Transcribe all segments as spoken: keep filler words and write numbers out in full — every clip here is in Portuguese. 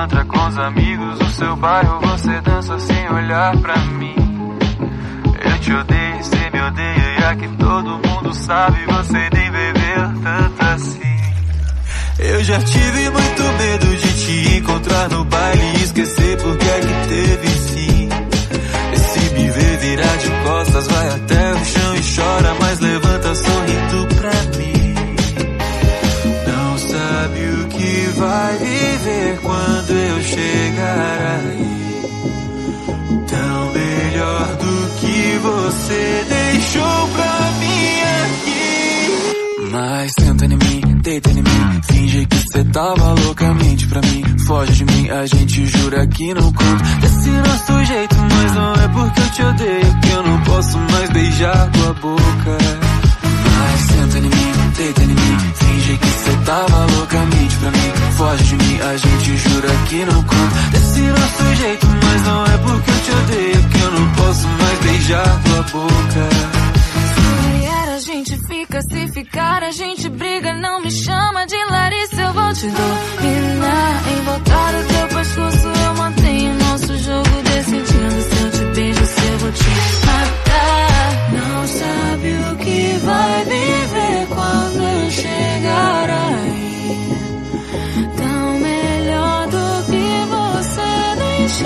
encontra com os amigos no seu bairro, você dança sem olhar pra mim. Eu te odeio, cê me odeia, e aqui todo mundo sabe, você nem bebeu tanto assim. Eu já tive muito medo de te encontrar no baile e esquecer porque é que teve sim. E se me ver virar de costas, vai até o chão e chora, mas levanta sorrindo pra mim. Não sabe o que vai viver quando eu chegar aí, tão melhor do que você deixou pra mim aqui. Mas senta em mim, deita em mim, finge que cê tava loucamente pra mim. Foge de mim, a gente jura que não conta desse nosso jeito, mas não é porque eu te odeio que eu não posso mais beijar tua boca. Mas senta em mim, deita em mim, finge que cê tava loucamente pra mim. Foge de mim, a gente jura que não conta desse nosso jeito, mas não é porque eu te odeio que eu não posso mais beijar tua boca. A gente fica, se ficar a gente briga. Não me chama de Larissa, eu vou te dominar. Em volta do teu pescoço eu mantenho nosso jogo, decidindo se eu te beijo, se eu vou te matar. Não sabe o que vai viver quando eu chegar aí, tão melhor do que você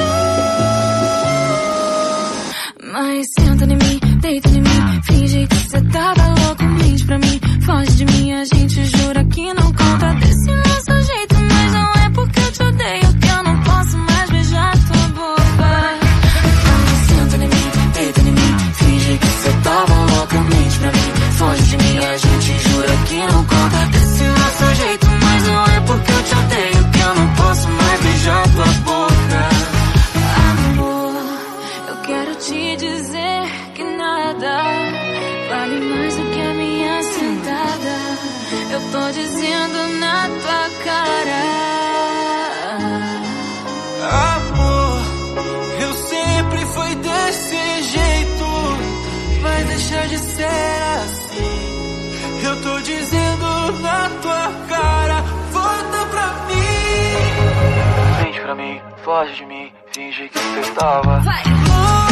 deixou. Mas senta em mim, deita em mim, finge que cê tava loucamente pra mim. Foge de mim, a gente jura que não conta desse nosso jeito, mas não é porque eu te odeio que eu não posso mais beijar tua boca. Então senta em mim, deita em mim, finge que cê tava loucamente pra mim. Foge de mim, a gente jura que não conta desse nosso jeito, mas não é porque eu te odeio que eu não posso mais beijar tua boca. Amor, eu quero te dizer que nada vale mais do que a minha sentada. Eu tô dizendo na tua cara. Amor, eu sempre fui desse jeito, vai deixar de ser assim. Eu tô dizendo na tua cara, volta pra mim. Vem pra mim, foge de mim, finge que você tava. Vai!